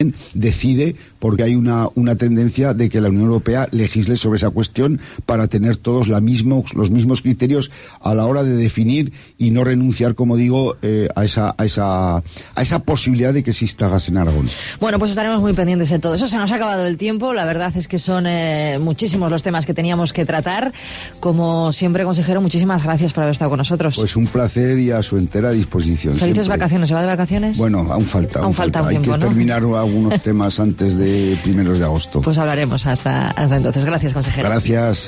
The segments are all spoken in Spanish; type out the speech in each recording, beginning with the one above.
decide, porque hay una tendencia de que la Unión Europea legisle sobre esa cuestión para tener todos los mismos criterios a la hora de definir y no renunciar, como digo, a esa posibilidad de que exista gas en Aragón. Bueno, pues estaremos muy pendientes de todo eso. Se nos ha acabado el tiempo. La verdad es que son muchísimos los temas que teníamos que tratar. Como siempre, consejero, muchísimas gracias por haber estado con nosotros. Pues un placer y a su entera disposición. Felices siempre. Vacaciones. ¿Se va de vacaciones? Bueno, aún falta un tiempo, hay que terminar algunos temas antes de 1 de agosto. Pues hablaremos hasta entonces. Gracias, consejero. Gracias.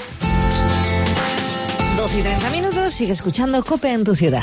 12:30, sigue escuchando COPE en tu ciudad.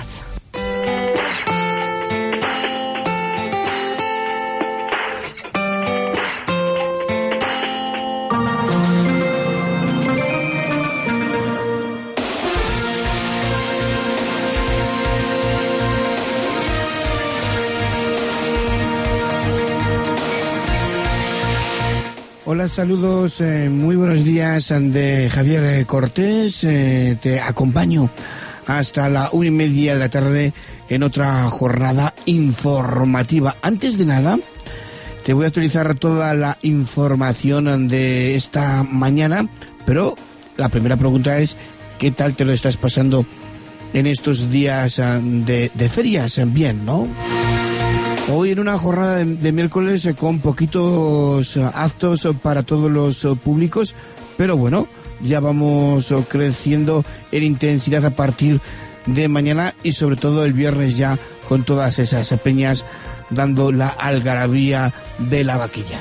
Hola, saludos, muy buenos días de Javier Cortés. Te acompaño hasta la 1:30 de la tarde en otra jornada informativa. Antes de nada, te voy a actualizar toda la información de esta mañana, pero la primera pregunta es: ¿qué tal te lo estás pasando en estos días de ferias? Bien, ¿no? Hoy en una jornada de miércoles con poquitos actos para todos los públicos, pero bueno, ya vamos creciendo en intensidad a partir de mañana y sobre todo el viernes ya con todas esas peñas dando la algarabía de la vaquilla.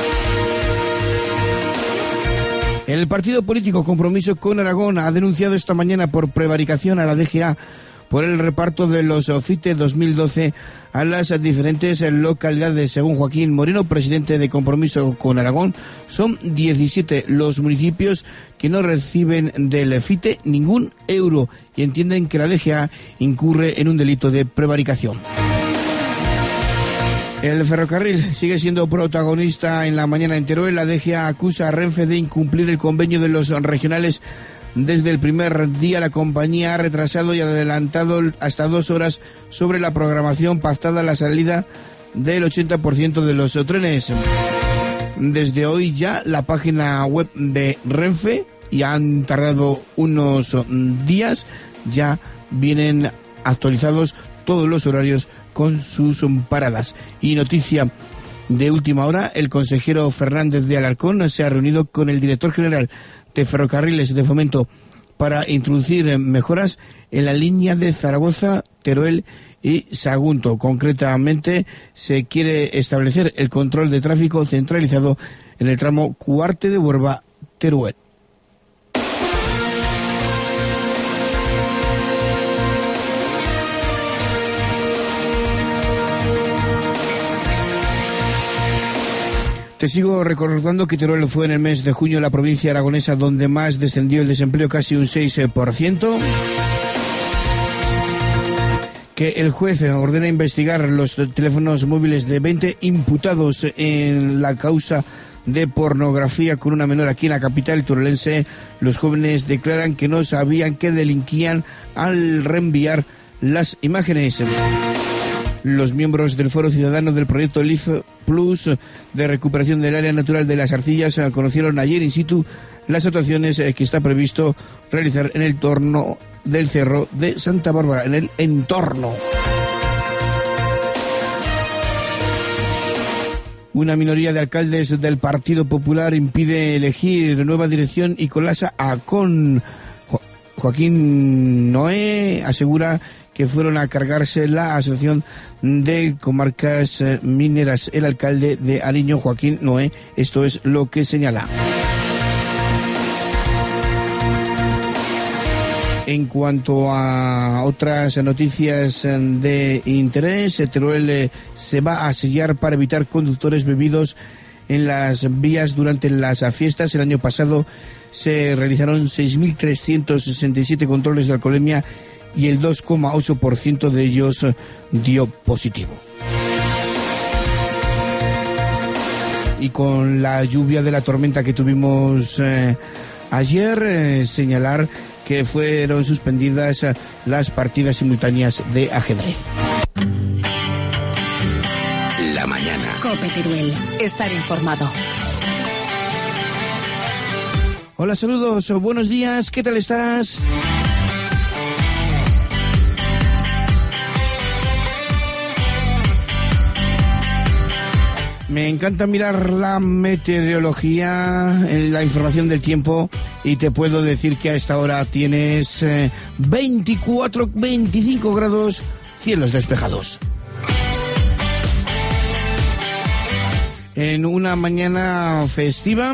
El partido político Compromiso con Aragón ha denunciado esta mañana por prevaricación a la DGA por el reparto de los FITE 2012 a las diferentes localidades. Según Joaquín Moreno, presidente de Compromiso con Aragón, son 17 los municipios que no reciben del FITE ningún euro y entienden que la DGA incurre en un delito de prevaricación. El ferrocarril sigue siendo protagonista en la mañana en Teruel. La DGA acusa a Renfe de incumplir el convenio de los regionales. Desde el primer día la compañía ha retrasado y adelantado hasta 2 horas sobre la programación pactada a la salida del 80% de los trenes. Desde hoy ya la página web de Renfe, y han tardado unos días, ya vienen actualizados todos los horarios con sus paradas. Y noticia de última hora, el consejero Fernández de Alarcón se ha reunido con el director general de Ferrocarriles de Fomento para introducir mejoras en la línea de Zaragoza, Teruel y Sagunto. Concretamente, se quiere establecer el control de tráfico centralizado en el tramo Cuarte de Huerva-Teruel. Te sigo recordando que Teruel fue en el mes de junio la provincia aragonesa donde más descendió el desempleo, casi un 6%. Que el juez ordena investigar los teléfonos móviles de 20 imputados en la causa de pornografía con una menor aquí en la capital turelense. Los jóvenes declaran que no sabían que delinquían al reenviar las imágenes. Los miembros del Foro Ciudadano del proyecto LIF Plus de recuperación del área natural de las Arcillas conocieron ayer in situ las actuaciones que está previsto realizar en el entorno del Cerro de Santa Bárbara, en el entorno. Una minoría de alcaldes del Partido Popular impide elegir nueva dirección y colapsa a CON. Joaquín Noé asegura que fueron a cargarse la Asociación de Comarcas Mineras. El alcalde de Ariño, Joaquín Noé, esto es lo que señala. En cuanto a otras noticias de interés, Teruel se va a sellar para evitar conductores bebidos en las vías durante las fiestas. El año pasado se realizaron 6.367 controles de alcoholemia y el 2,8% de ellos dio positivo. Y con la lluvia de la tormenta que tuvimos ayer, señalar que fueron suspendidas las partidas simultáneas de ajedrez. La mañana. COPE Teruel. Estar informado. Hola, saludos, buenos días, ¿qué tal estás? Me encanta mirar la meteorología, la información del tiempo, y te puedo decir que a esta hora tienes 24, 25 grados, cielos despejados. En una mañana festiva,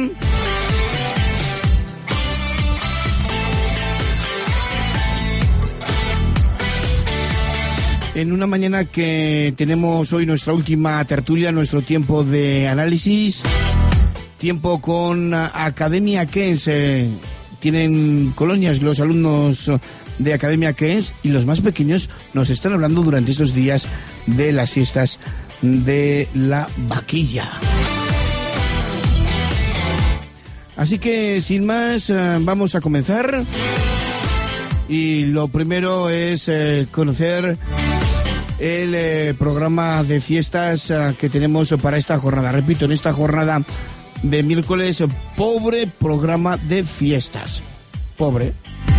en una mañana que tenemos hoy nuestra última tertulia, nuestro tiempo de análisis, tiempo con Academia Keynes. Tienen colonias los alumnos de Academia Keynes y los más pequeños nos están hablando durante estos días de las fiestas de la vaquilla. Así que sin más, vamos a comenzar, y lo primero es conocer el programa de fiestas que tenemos para esta jornada. Repito, en esta jornada de miércoles, pobre programa de fiestas. Pobre.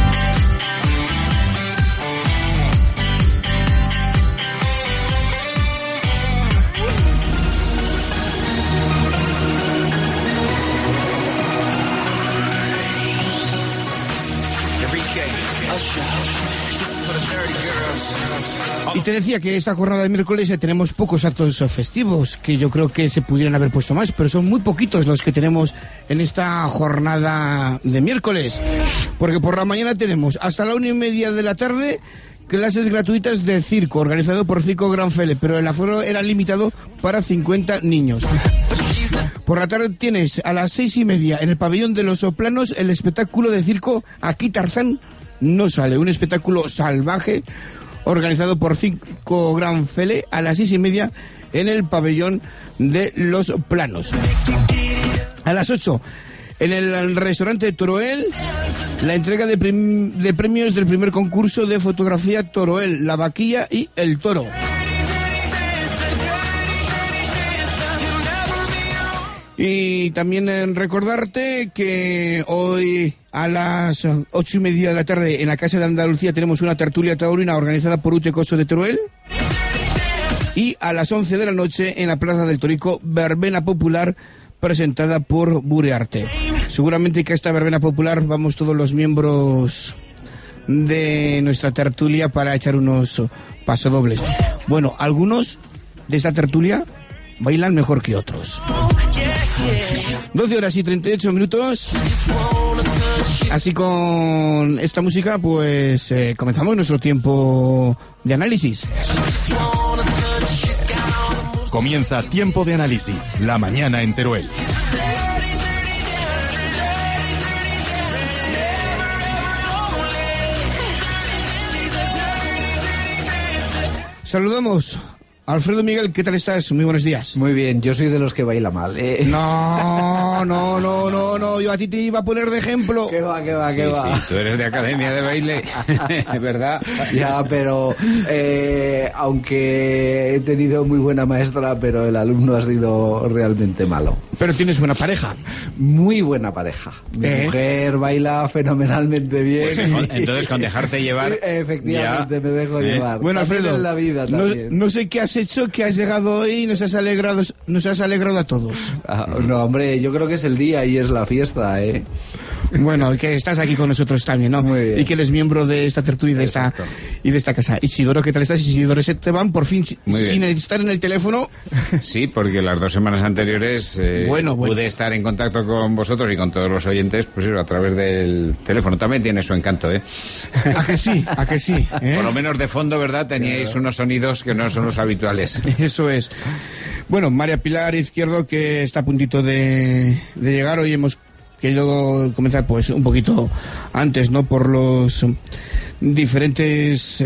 Y te decía que esta jornada de miércoles tenemos pocos actos festivos, que yo creo que se pudieran haber puesto más, pero son muy poquitos los que tenemos en esta jornada de miércoles. Porque por la mañana tenemos hasta la 1:30 de la tarde clases gratuitas de circo, organizado por Circo Gran Fele, pero el aforo era limitado para 50 niños. Por la tarde tienes a las 6:30 en el pabellón de los Soplanos el espectáculo de circo Aquí Tarzán no sale, un espectáculo salvaje organizado por Circo Gran Fele a las 6:30 en el pabellón de los Planos. A las 8 en el restaurante Toroel, la entrega de premios del primer concurso de fotografía Toroel, la vaquilla y el toro. Y también recordarte que hoy a las 8:30 de la tarde en la Casa de Andalucía tenemos una tertulia taurina organizada por Ute Coso de Teruel. Y a las 11 de la noche en la Plaza del Torico, verbena popular presentada por Burearte. Seguramente que a esta verbena popular vamos todos los miembros de nuestra tertulia para echar unos pasodobles. Bueno, algunos de esta tertulia bailan mejor que otros. 12:38. Así con esta música, pues comenzamos nuestro tiempo de análisis. Comienza Tiempo de Análisis, la mañana en Teruel. Saludamos Alfredo Miguel, ¿qué tal estás? Muy buenos días. Muy bien, yo soy de los que baila mal. No, yo a ti te iba a poner de ejemplo. ¿Qué va? Sí, tú eres de academia de baile, ¿verdad? Ya, pero aunque he tenido muy buena maestra, pero el alumno ha sido realmente malo. Pero tienes buena pareja. Muy buena pareja. Mi mujer baila fenomenalmente bien. Pues, entonces, con dejarte llevar... Efectivamente, ya. Me dejo llevar. Bueno, Alfredo, en la vida no sé qué has hecho, que has llegado hoy y nos has alegrado a todos. No, hombre, yo creo que es el día y es la fiesta, Bueno, que estás aquí con nosotros también, ¿no? Muy bien. Y que eres miembro de esta tertulia y de esta casa. Isidoro, ¿qué tal estás? Isidoro Esteban, por fin, sin estar en el teléfono. Sí, porque las 2 semanas anteriores pude estar en contacto con vosotros y con todos los oyentes, pues a través del teléfono. También tiene su encanto, ¿A que sí? Por lo menos de fondo, ¿verdad? Teníais unos sonidos que no son los habituales. Eso es. Bueno, María Pilar Izquierdo, que está a puntito de llegar. Hoy hemos querido comenzar pues un poquito antes, ¿no? Por los diferentes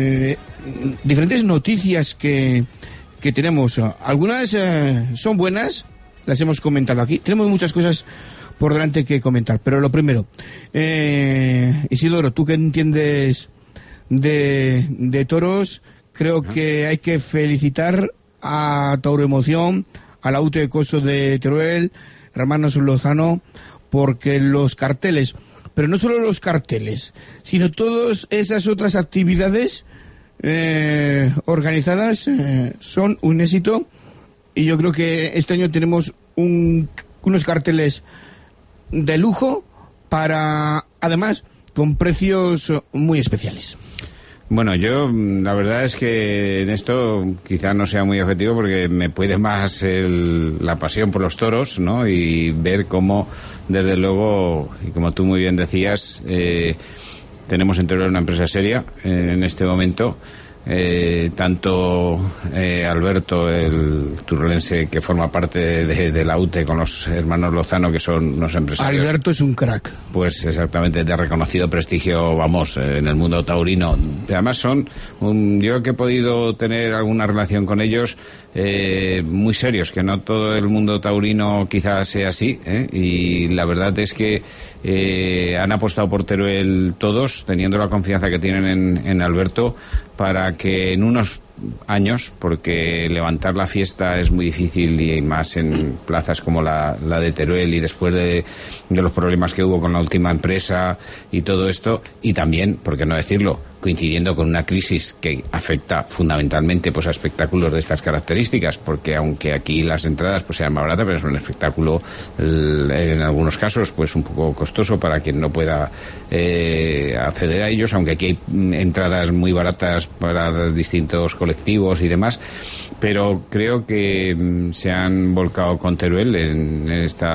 noticias que tenemos. Algunas son buenas, las hemos comentado aquí. Tenemos muchas cosas por delante que comentar, pero lo primero, Isidoro, tú que entiendes de toros, creo que hay que felicitar a Tauro Emoción, a la UTE Coso de Teruel, hermanos Lozano, porque los carteles, pero no solo los carteles, sino todas esas otras actividades organizadas son un éxito, y yo creo que este año tenemos unos carteles de lujo, para además con precios muy especiales. Bueno, yo la verdad es que en esto quizá no sea muy objetivo, porque me puede más la pasión por los toros, ¿no? Y ver cómo, desde luego, y como tú muy bien decías, tenemos en Teruel una empresa seria en este momento. Tanto Alberto, el turolense que forma parte de la UTE, con los hermanos Lozano, que son unos empresarios. Alberto es un crack. Pues exactamente, de reconocido prestigio, vamos, en el mundo taurino. Además son, yo que he podido tener alguna relación con ellos, muy serios, que no todo el mundo taurino quizás sea así, y la verdad es que han apostado por Teruel todos, teniendo la confianza que tienen en Alberto, para que en unos años, porque levantar la fiesta es muy difícil, y más en plazas como la de Teruel, y después de los problemas que hubo con la última empresa y todo esto, y también, por qué no decirlo, coincidiendo con una crisis que afecta fundamentalmente pues a espectáculos de estas características, porque aunque aquí las entradas pues sean más baratas, pero es un espectáculo en algunos casos pues un poco costoso para quien no pueda acceder a ellos, aunque aquí hay entradas muy baratas para distintos colectivos y demás, pero creo que se han volcado con Teruel en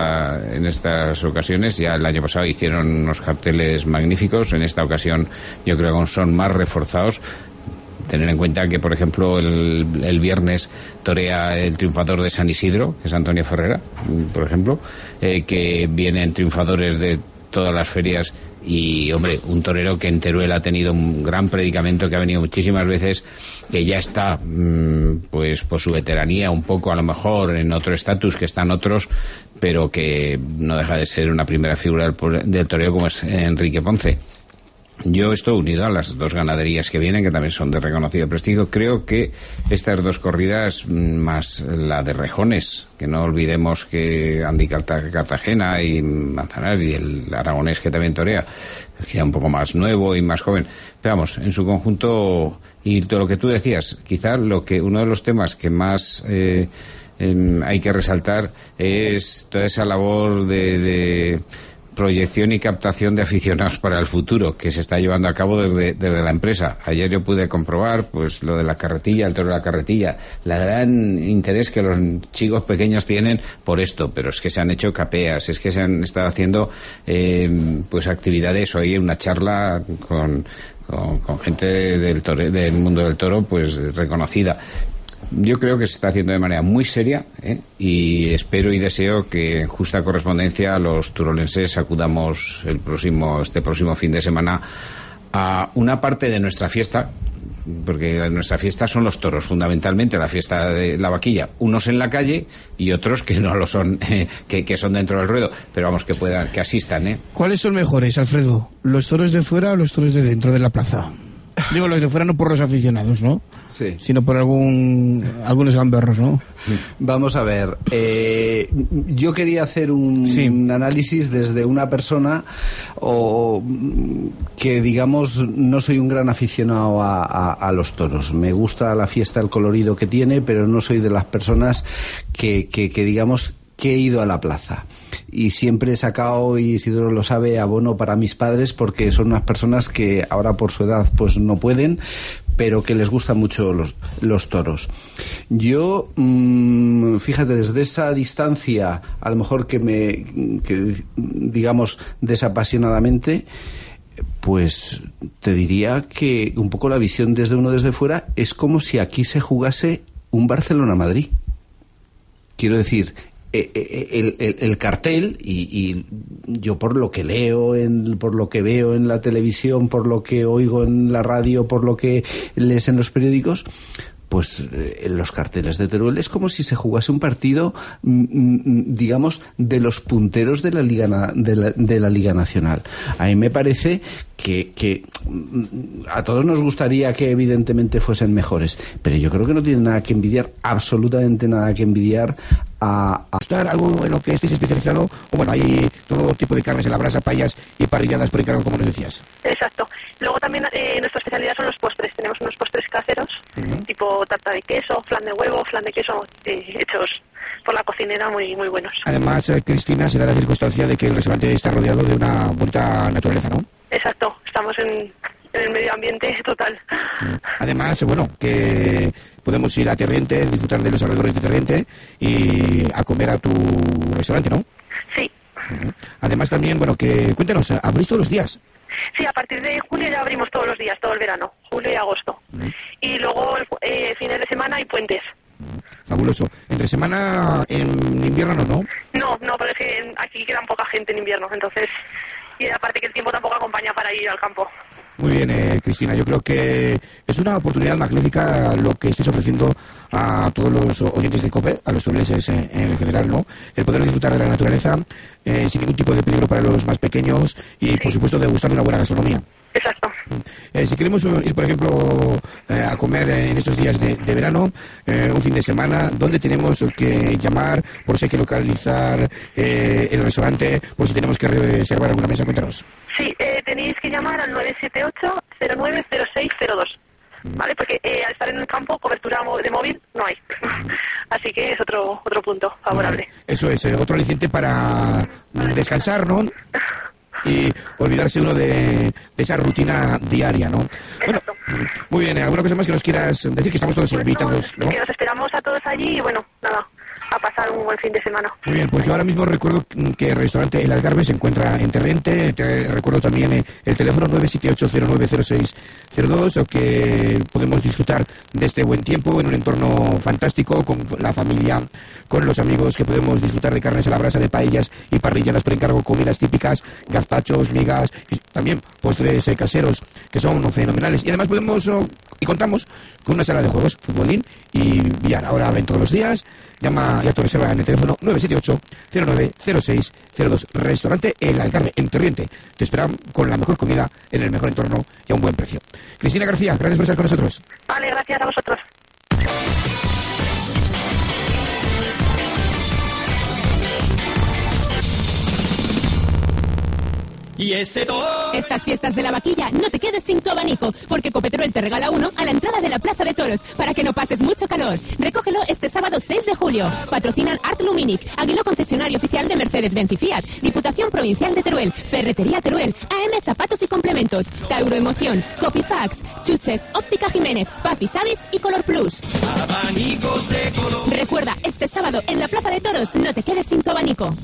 estas ocasiones. Ya el año pasado hicieron unos carteles magníficos, en esta ocasión yo creo que son más reforzados. Tener en cuenta que, por ejemplo, el viernes torea el triunfador de San Isidro, que es Antonio Ferrera, por ejemplo, que vienen triunfadores de todas las ferias, y, hombre, un torero que en Teruel ha tenido un gran predicamento, que ha venido muchísimas veces, que ya está, pues por su veteranía, un poco a lo mejor en otro estatus que están otros, pero que no deja de ser una primera figura del torero, como es Enrique Ponce. Yo estoy unido a las dos ganaderías que vienen, que también son de reconocido prestigio. Creo que estas dos corridas, más la de Rejones, que no olvidemos que Andy Cartagena y Manzanares, y el aragonés que también torea, queda un poco más nuevo y más joven. Pero vamos, en su conjunto, y todo lo que tú decías, quizá uno de los temas que más hay que resaltar es toda esa labor de proyección y captación de aficionados para el futuro que se está llevando a cabo desde la empresa. Ayer yo pude comprobar pues lo de la carretilla, el toro de la carretilla, la gran interés que los chicos pequeños tienen por esto, pero es que se han hecho capeas, es que se han estado haciendo pues actividades. Hoy una charla con gente del mundo del toro pues reconocida. Yo creo que se está haciendo de manera muy seria, y espero y deseo que en justa correspondencia los turolenses acudamos este próximo fin de semana a una parte de nuestra fiesta, porque nuestra fiesta son los toros, fundamentalmente la fiesta de la vaquilla, unos en la calle y otros que no lo son, que son dentro del ruedo, pero vamos, que asistan. ¿Cuáles son mejores, Alfredo? ¿Los toros de fuera o los toros de dentro de la plaza? Digo, los de fuera no por los aficionados, ¿no? Sí. Sino por algunos gamberros, ¿no? Vamos a ver. Yo quería hacer un análisis desde una persona que, digamos, no soy un gran aficionado a los toros. Me gusta la fiesta, el colorido que tiene, pero no soy de las personas que digamos, que he ido a la plaza. Y siempre he sacado, y Isidro lo sabe, abono para mis padres, porque son unas personas que ahora por su edad pues no pueden, pero que les gustan mucho los toros. Yo, fíjate, desde esa distancia, a lo mejor que digamos desapasionadamente, pues te diría que un poco la visión desde fuera es como si aquí se jugase un Barcelona-Madrid. Quiero decir, el cartel, y yo por lo que leo, por lo que veo en la televisión, por lo que oigo en la radio, por lo que lees en los periódicos, pues en los carteles de Teruel es como si se jugase un partido, digamos, de los punteros de la Liga Nacional. A mí me parece que a todos nos gustaría que evidentemente fuesen mejores, pero yo creo que no tienen nada que envidiar, absolutamente nada que envidiar gustar algo en lo que estéis especializado, o bueno, hay todo tipo de carnes en la brasa, paellas y parrilladas por encargo, como nos decías. Exacto. Luego también nuestra especialidad son los postres. Tenemos unos postres caseros, tipo tarta de queso, flan de huevo, flan de queso, hechos por la cocinera, muy muy buenos. Además, Cristina, se da la circunstancia de que el restaurante está rodeado de una bonita naturaleza, ¿no? Exacto. Estamos en el medio ambiente total. Además, bueno, que podemos ir a Terriente, disfrutar de los alrededores de Terriente y a comer a tu restaurante, ¿no? Sí. Además también, bueno, que cuéntanos, ¿abrís todos los días? Sí, a partir de julio ya abrimos todos los días, todo el verano, julio y agosto. Y luego fines de semana y puentes. Fabuloso. ¿Entre semana en invierno no? No, pero es que aquí quedan poca gente en invierno, entonces... Y aparte que el tiempo tampoco acompaña para ir al campo. Muy bien, Cristina, yo creo que es una oportunidad magnífica lo que estés ofreciendo a todos los oyentes de COPE, a los toreros en general, ¿no? El poder disfrutar de la naturaleza sin ningún tipo de peligro para los más pequeños y, por supuesto, degustar una buena gastronomía. Exacto. Si queremos ir, por ejemplo, a comer en estos días de verano, un fin de semana, ¿dónde tenemos que llamar? Por si hay que localizar el restaurante, por si tenemos que reservar alguna mesa, cuéntanos. Sí, tenéis que llamar al 978-090602, ¿vale? Porque al estar en el campo, cobertura de móvil no hay. Así que es otro punto favorable. Eso es, otro aliciente para descansar, ¿no? Y olvidarse uno de esa rutina diaria, ¿no? Bueno, muy bien, ¿alguna cosa más que nos quieras decir? Que estamos todos invitados, ¿no? Que nos esperamos a todos allí y bueno, nada, a pasar un buen fin de semana. Muy bien, pues yo ahora mismo recuerdo que el restaurante El Algarve se encuentra en Terriente. Te recuerdo también el teléfono 978-090602, o que podemos disfrutar de este buen tiempo en un entorno fantástico, con la familia, con los amigos, que podemos disfrutar de carnes a la brasa, de paellas y parrilladas por encargo, comidas típicas, gazpachos, migas y también postres caseros que son fenomenales. Y además podemos y contamos con una sala de juegos, futbolín y billar. Ahora ven todos los días. Llama y a tu reserva en el teléfono 978-090602. Restaurante El Algarve, en Torriente. Te esperan con la mejor comida, en el mejor entorno y a un buen precio. Cristina García, gracias por estar con nosotros. Vale, gracias a vosotros. Y ese todo. Estas fiestas de la vaquilla, no te quedes sin tu abanico, porque Copetrol te regala uno a la entrada de la Plaza de Toros, para que no pases mucho calor. Recógelo este sábado 6 de julio. Patrocinan Art Luminic, Aguiló concesionario oficial de Mercedes-Benz y Fiat, Diputación Provincial de Teruel, Ferretería Teruel, AM Zapatos y Complementos, Tauro Emoción, Copifax, Chuches, Óptica Jiménez, Papi Savis y Color Plus. Abanicos de color. Recuerda, este sábado en la Plaza de Toros, no te quedes sin tu abanico.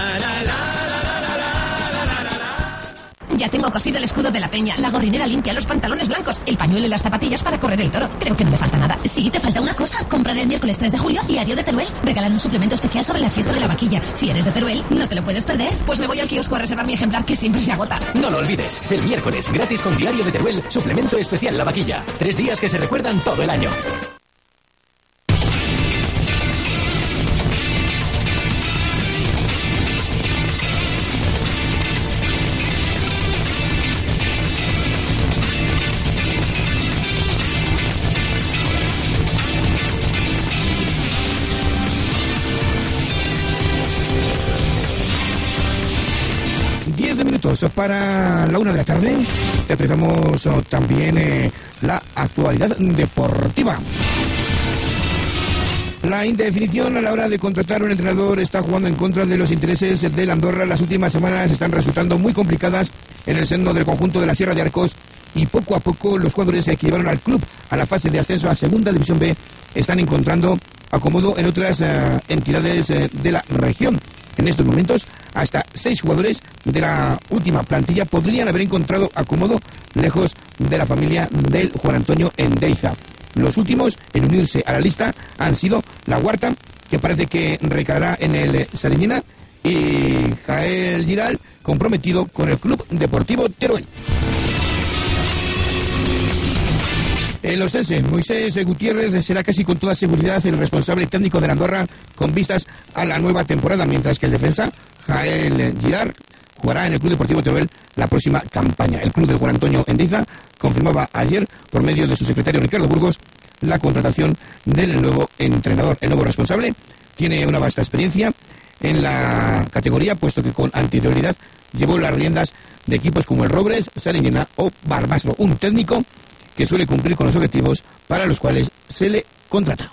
Ya tengo cosido el escudo de la peña, la gorrinera limpia, los pantalones blancos, el pañuelo y las zapatillas para correr el toro. Creo que no me falta nada. Sí, te falta una cosa. Comprar el miércoles 3 de julio Diario de Teruel. Regalan un suplemento especial sobre la fiesta de la vaquilla. Si eres de Teruel, no te lo puedes perder. Pues me voy al kiosco a reservar mi ejemplar, que siempre se agota. No lo olvides, el miércoles, gratis con Diario de Teruel, suplemento especial la vaquilla. 3 días que se recuerdan todo el año. Para la 1 de la tarde te ofrecemos también la actualidad deportiva. La indefinición a la hora de contratar un entrenador está jugando en contra de los intereses del Andorra. Las últimas semanas están resultando muy complicadas en el seno del conjunto de la Sierra de Arcos, y poco a poco los jugadores que llevaron al club a la fase de ascenso a Segunda División B están encontrando acomodo en otras entidades de la región. En estos momentos, hasta 6 jugadores de la última plantilla podrían haber encontrado acomodo lejos de la familia del Juan Antonio Endeiza. Los últimos en unirse a la lista han sido la Huerta, que parece que recaerá en el Sariñena, y Jael Giral, comprometido con el Club Deportivo Teruel. El ostense Moisés Gutiérrez será casi con toda seguridad el responsable técnico de Andorra con vistas a la nueva temporada, mientras que el defensa Jael Giral jugará en el Club Deportivo Teruel la próxima campaña. El club del Juan Antonio Endeiza confirmaba ayer, por medio de su secretario Ricardo Burgos, la contratación del nuevo entrenador. El nuevo responsable tiene una vasta experiencia en la categoría, puesto que con anterioridad llevó las riendas de equipos como el Robres, Sariñena o Barbastro, un técnico que suele cumplir con los objetivos para los cuales se le contrata.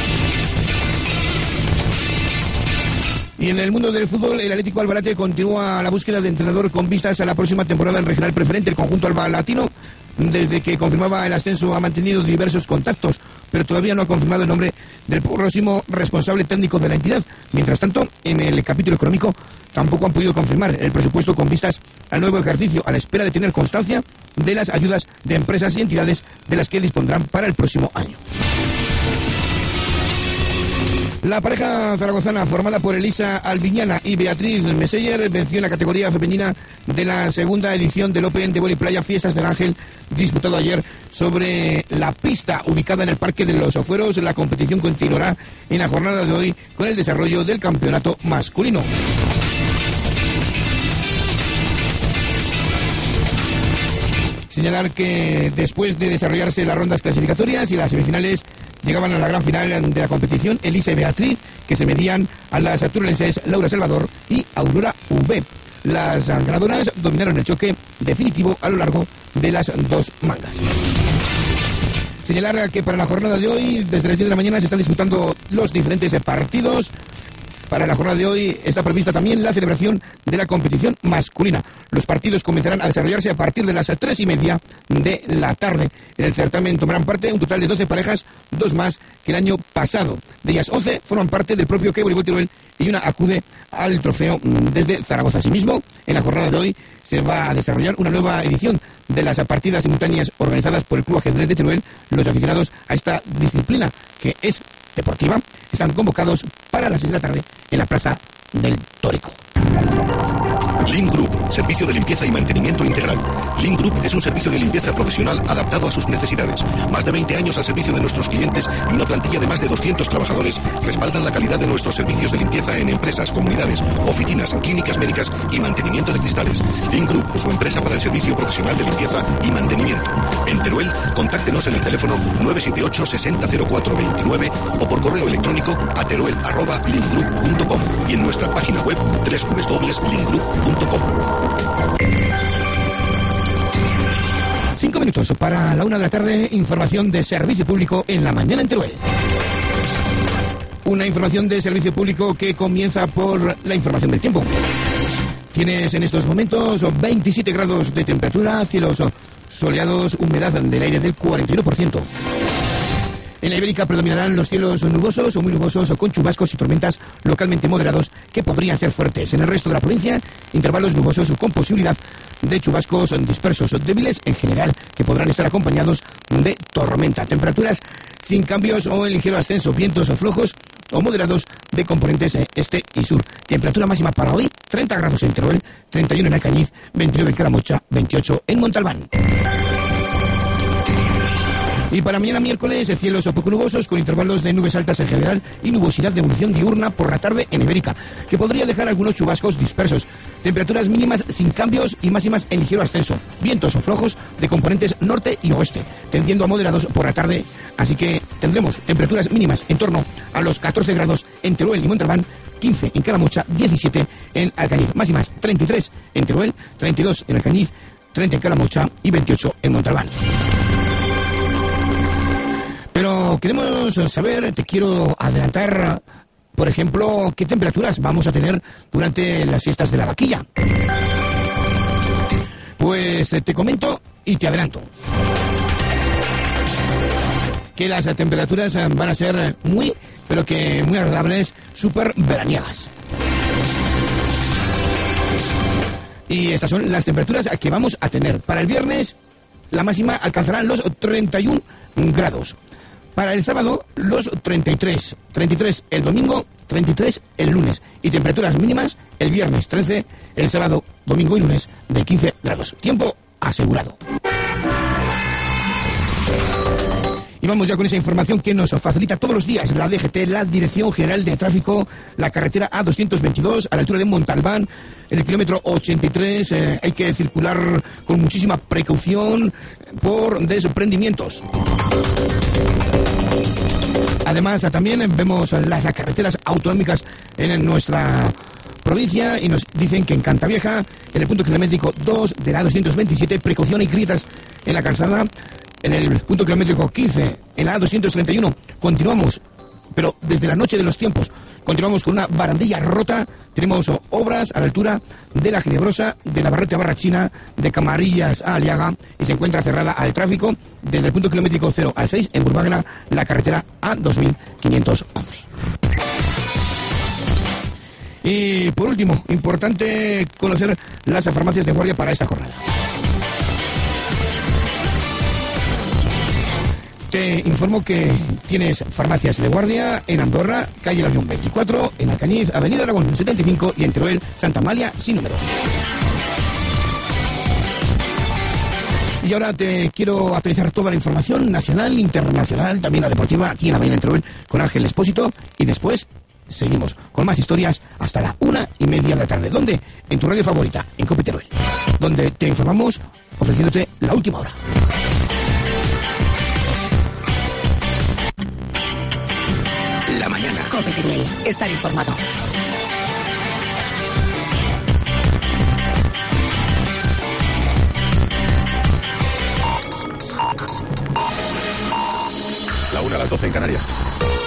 Y en el mundo del fútbol, el Atlético Albalate continúa la búsqueda de entrenador con vistas a la próxima temporada en regional preferente. El conjunto albalatino, desde que confirmaba el ascenso, ha mantenido diversos contactos, pero todavía no ha confirmado el nombre del próximo responsable técnico de la entidad. Mientras tanto, en el capítulo económico tampoco han podido confirmar el presupuesto con vistas al nuevo ejercicio, a la espera de tener constancia de las ayudas de empresas y entidades de las que dispondrán para el próximo año. La pareja zaragozana, formada por Elisa Albiñana y Beatriz Meseyer, venció en la categoría femenina de la segunda edición del Open de Vóley Playa Fiestas del Ángel, disputado ayer sobre la pista ubicada en el Parque de los Fueros. La competición continuará en la jornada de hoy con el desarrollo del campeonato masculino. Señalar que después de desarrollarse las rondas clasificatorias y las semifinales, llegaban a la gran final de la competición Elisa y Beatriz, que se medían a las turelenses Laura Salvador y Aurora V. Las ganadoras dominaron el choque definitivo a lo largo de las dos mangas. Señalar que para la jornada de hoy, desde las 10 de la mañana, se están disputando los diferentes partidos. Para la jornada de hoy está prevista también la celebración de la competición masculina. Los partidos comenzarán a desarrollarse a partir de las 3:30 de la tarde. En el certamen tomarán parte un total de 12 parejas, 2 más que el año pasado. De ellas, 11 forman parte del propio Club Voleibol Teruel y una acude al trofeo desde Zaragoza. Asimismo, en la jornada de hoy se va a desarrollar una nueva edición de las partidas simultáneas organizadas por el Club Ajedrez de Teruel. Los aficionados a esta disciplina, que es deportiva, están convocados para las 6 de la tarde en la Plaza del Tórico. Link Group, servicio de limpieza y mantenimiento integral. Link Group es un servicio de limpieza profesional adaptado a sus necesidades. Más de 20 años al servicio de nuestros clientes y una plantilla de más de 200 trabajadores respaldan la calidad de nuestros servicios de limpieza en empresas, comunidades, oficinas, clínicas médicas y mantenimiento de cristales. Link Group, su empresa para el servicio profesional de limpieza y mantenimiento. En Teruel, contáctenos en el teléfono 978 600429 o por correo electrónico a teruel@linkgroup.com y en nuestra página web www.linkgroup.com. 5 minutos para la 1 de la tarde, información de servicio público en la mañana en Teruel. Una información de servicio público que comienza por la información del tiempo. Tienes en estos momentos 27 grados de temperatura, cielos soleados, humedad del aire del 41%. En la Ibérica predominarán los cielos nubosos o muy nubosos o con chubascos y tormentas localmente moderados que podrían ser fuertes. En el resto de la provincia, intervalos nubosos con posibilidad de chubascos dispersos débiles en general, que podrán estar acompañados de tormenta. Temperaturas sin cambios o en ligero ascenso, vientos flojos o moderados de componentes este y sur. Temperatura máxima para hoy, 30 grados en Teruel, 31 en Alcañiz, 29 en Calamocha, 28 en Montalbán. Y para mañana miércoles, cielos poco nubosos con intervalos de nubes altas en general y nubosidad de evolución diurna por la tarde en Ibérica, que podría dejar algunos chubascos dispersos. Temperaturas mínimas sin cambios y máximas en ligero ascenso. Vientos flojos de componentes norte y oeste, tendiendo a moderados por la tarde. Así que tendremos temperaturas mínimas en torno a los 14 grados en Teruel y Montalbán, 15 en Calamocha, 17 en Alcañiz. Máximas 33 en Teruel, 32 en Alcañiz, 30 en Calamocha y 28 en Montalbán. Pero queremos saber, te quiero adelantar, por ejemplo, qué temperaturas vamos a tener durante las fiestas de la vaquilla. Pues te comento y te adelanto que las temperaturas van a ser muy, pero que muy agradables, súper veraniegas. Y estas son las temperaturas que vamos a tener. Para el viernes, la máxima alcanzará los 31 grados. Para el sábado, los 33. 33 el domingo, 33 el lunes. Y temperaturas mínimas el viernes 13, el sábado, domingo y lunes de 15 grados. Tiempo asegurado. Y vamos ya con esa información que nos facilita todos los días la DGT, la Dirección General de Tráfico, la carretera A222 a la altura de Montalbán, en el kilómetro 83. Hay que circular con muchísima precaución por desprendimientos. Además, también vemos las carreteras autonómicas en nuestra provincia y nos dicen que en Cantavieja, en el punto kilométrico 2 de la A227, precaución y grietas en la calzada. En el punto kilométrico 15, en la A231, continuamos, pero desde la noche de los tiempos, continuamos con una barandilla rota. Tenemos obras a la altura de la Ginebrosa, de la Barrete a Barrachina, de Camarillas a Aliaga, y se encuentra cerrada al tráfico desde el punto kilométrico 0 al 6 en Burbágana, la carretera A2511. Y por último, importante conocer las farmacias de guardia para esta jornada. Te informo que tienes farmacias de guardia en Andorra, calle La Unión 24, en Alcañiz, avenida Aragón 75 y en Teruel, Santa Amalia, sin número. Y ahora te quiero actualizar toda la información nacional, internacional, también la deportiva, aquí en la mañana en Teruel, con Ángel Expósito, y después seguimos con más historias hasta la 1:30 de la tarde. ¿Dónde? En tu radio favorita, en COPE Teruel, donde te informamos ofreciéndote la última hora. La mañana. COPE Teruel. Estar informado. La 1 a las 12 en Canarias.